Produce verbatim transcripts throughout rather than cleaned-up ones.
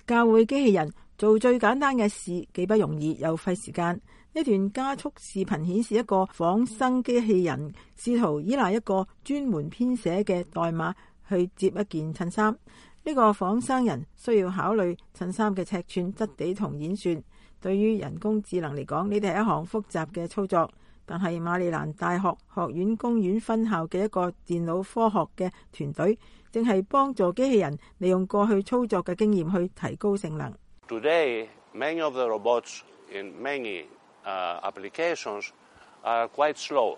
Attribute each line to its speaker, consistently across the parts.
Speaker 1: 教會機器人做最簡單嘅事，既不容易又費時間。呢段加速視頻顯示一個仿生機器人試圖依賴一個專門編寫嘅代碼去接一件襯衫。呢個仿生人需要考慮襯衫嘅尺寸、質地同演算。對於人工智能嚟講，呢啲係一項複雜嘅操作。但係馬里蘭大學學院公園分校嘅一個電腦科學嘅團隊，正係幫助機器人利用過去操作嘅經驗去提高性能。
Speaker 2: Today, many of the robots in many uh, applications are quite slow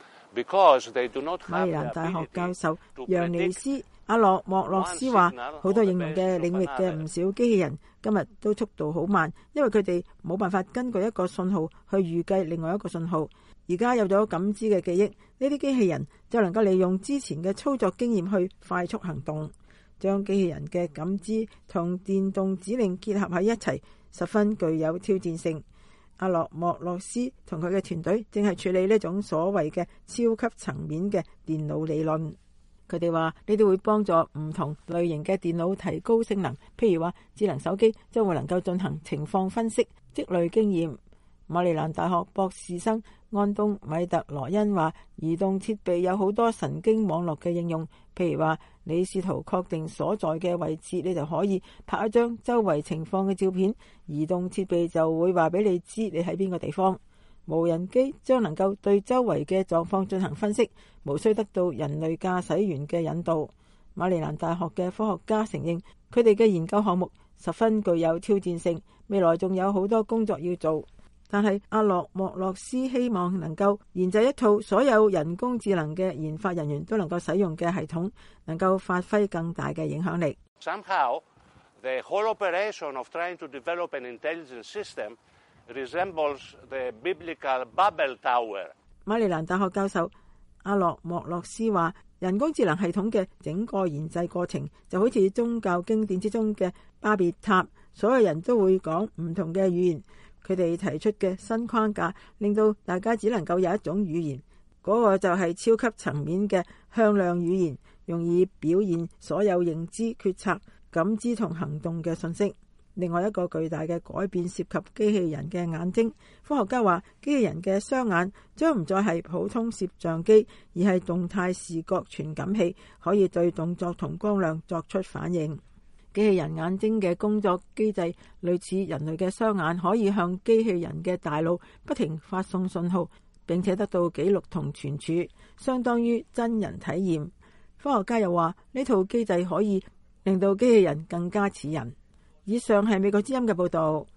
Speaker 2: because they do not have.
Speaker 1: 馬里蘭大學教授楊尼斯阿洛莫洛斯話，好多應用嘅領域嘅唔少機器人今日都速度好慢，因為佢哋冇辦法根據一個信號去預計另外一個信號。而家有咗感知嘅記憶，呢啲機器人就能夠利用之前嘅操作經驗去快速行動，將機器人嘅感知同電動指令結合喺一齊，十分具有挑戰性。阿洛莫洛斯同佢嘅團隊正係處理呢種所謂嘅超級層面嘅電腦理論。佢哋話呢啲會幫助唔同類型嘅電腦提高性能，譬如話智能手機將會能夠進行情況分析，積累經驗。馬里蘭大學博士生安東米特羅恩話，移動設備有好多神經網絡嘅應用，譬如話你試圖確定所在嘅位置，你就可以拍一張周圍情況嘅照片，移動設備就會話俾你知你喺邊個地方。無人機將能夠對周圍嘅狀況進行分析，無需得到人類駕駛員嘅引導。馬里蘭大學嘅科學家承認，佢哋嘅研究項目十分具有挑戰性，未來仲有好多工作要做。但係阿洛莫洛斯希望能夠研製一套所有人工智能嘅研發人員都能夠使用嘅系統，能夠發揮更大嘅影響力。
Speaker 2: Somehow, the whole operation of trying to develop an intelligent system resembles the biblical Babel Tower.
Speaker 1: 馬里蘭大學教授阿洛莫洛斯話，人工智能系統嘅整個研製過程就好似宗教經典之中嘅巴別塔，所有人都會講唔同嘅語言。佢哋提出嘅新框架令到大家只能夠有一種語言，嗰個就係超級層面嘅向量語言，容易表現所有認知、決策、感知同行動嘅信息。另外一個巨大嘅改變涉及機器人嘅眼睛。科學家話，機器人嘅雙眼將唔再係普通攝像機，而係動態視覺傳感器，可以對動作同光亮作出反應。機器人眼睛嘅工作機制類似人類嘅雙眼，可以向機器人嘅大腦不停發送信號，並且得到記錄同存儲，相當於真人體驗。科學家又話，呢套機制可以令到機器人更加似人。以上係美國之音嘅報道。